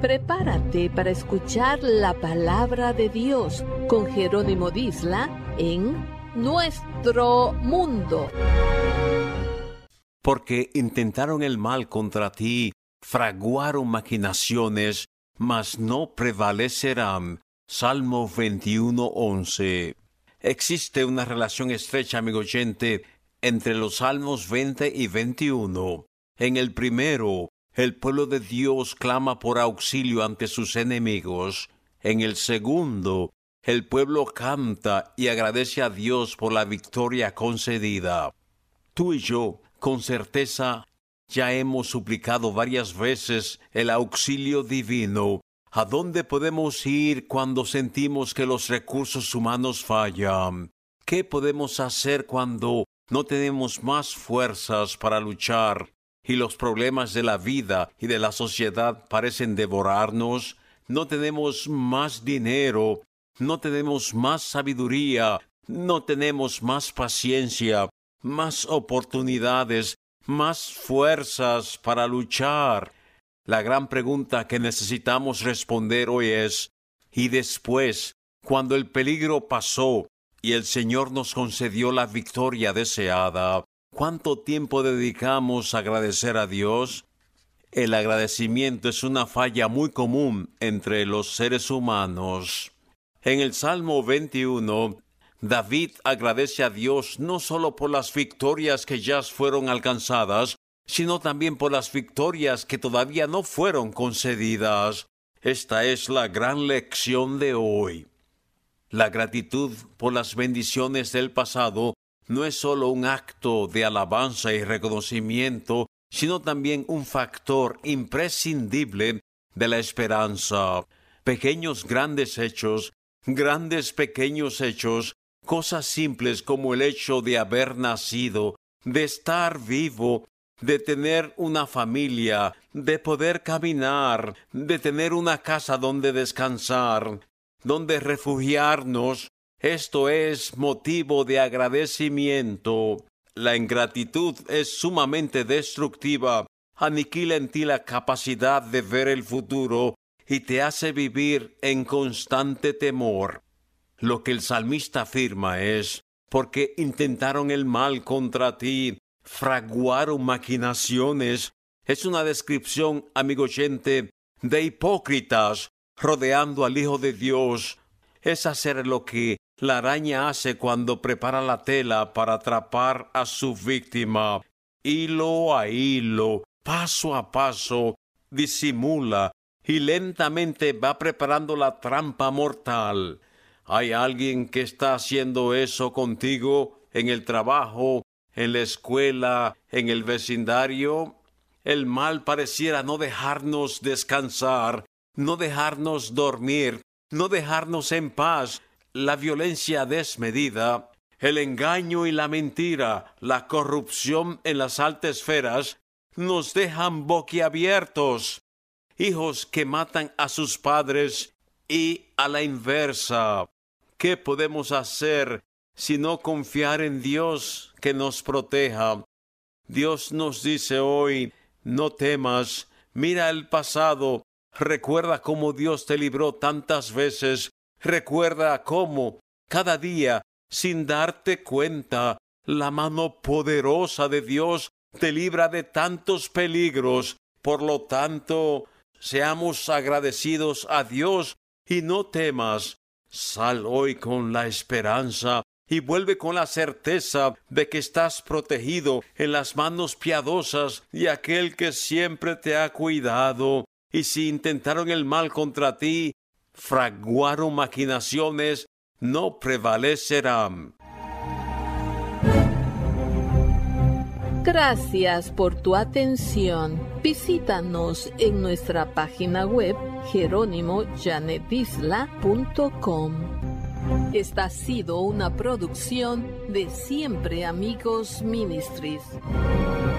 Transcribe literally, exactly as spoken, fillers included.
Prepárate para escuchar la palabra de Dios con Jerónimo Disla en Nuestro Mundo. Porque intentaron el mal contra ti, fraguaron maquinaciones, mas no prevalecerán. Salmo veintiuno, once. Existe una relación estrecha, amigo oyente, entre los Salmos veinte y veintiuno. En el primero, el pueblo de Dios clama por auxilio ante sus enemigos. En el segundo, el pueblo canta y agradece a Dios por la victoria concedida. Tú y yo, con certeza, ya hemos suplicado varias veces el auxilio divino. ¿A dónde podemos ir cuando sentimos que los recursos humanos fallan? ¿Qué podemos hacer cuando no tenemos más fuerzas para luchar y los problemas de la vida y de la sociedad parecen devorarnos? No tenemos más dinero, no tenemos más sabiduría, no tenemos más paciencia, más oportunidades, más fuerzas para luchar. La gran pregunta que necesitamos responder hoy es, ¿y después, cuando el peligro pasó y el Señor nos concedió la victoria deseada, cuánto tiempo dedicamos a agradecer a Dios? El agradecimiento es una falla muy común entre los seres humanos. En el Salmo veintiuno, David agradece a Dios no solo por las victorias que ya fueron alcanzadas, sino también por las victorias que todavía no fueron concedidas. Esta es la gran lección de hoy. La gratitud por las bendiciones del pasado no es solo un acto de alabanza y reconocimiento, sino también un factor imprescindible de la esperanza. Pequeños grandes hechos, grandes pequeños hechos, cosas simples como el hecho de haber nacido, de estar vivo, de tener una familia, de poder caminar, de tener una casa donde descansar, donde refugiarnos. Esto es motivo de agradecimiento. La ingratitud es sumamente destructiva, aniquila en ti la capacidad de ver el futuro y te hace vivir en constante temor. Lo que el salmista afirma es, porque intentaron el mal contra ti, fraguaron maquinaciones. Es una descripción, amigo oyente, de hipócritas rodeando al Hijo de Dios. Es hacer lo que la araña hace cuando prepara la tela para atrapar a su víctima. Hilo a hilo, paso a paso, disimula y lentamente va preparando la trampa mortal. ¿Hay alguien que está haciendo eso contigo en el trabajo, en la escuela, en el vecindario? El mal pareciera no dejarnos descansar, no dejarnos dormir, no dejarnos en paz. La violencia desmedida, el engaño y la mentira, la corrupción en las altas esferas, nos dejan boquiabiertos. Hijos que matan a sus padres y a la inversa. ¿Qué podemos hacer sino confiar en Dios que nos proteja? Dios nos dice hoy, no temas, mira el pasado, recuerda cómo Dios te libró tantas veces, recuerda cómo cada día, sin darte cuenta, la mano poderosa de Dios te libra de tantos peligros. Por lo tanto, seamos agradecidos a Dios y no temas. Sal hoy con la esperanza y vuelve con la certeza de que estás protegido en las manos piadosas de aquel que siempre te ha cuidado. Y si intentaron el mal contra ti, fraguaron maquinaciones, no prevalecerán. Gracias por tu atención. Visítanos en nuestra página web jerónimo janet disla punto com. Esta ha sido una producción de Siempre Amigos Ministries.